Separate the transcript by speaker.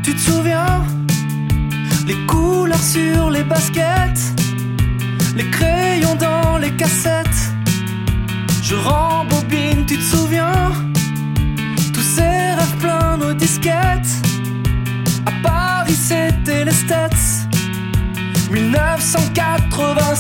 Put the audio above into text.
Speaker 1: tu te souviens? Les couleurs sur les baskets, les crayons dans les cassettes. Je rembobine, tu te souviens? Tous ces rêves pleins nos disquettes. À Paris c'était les States 1980.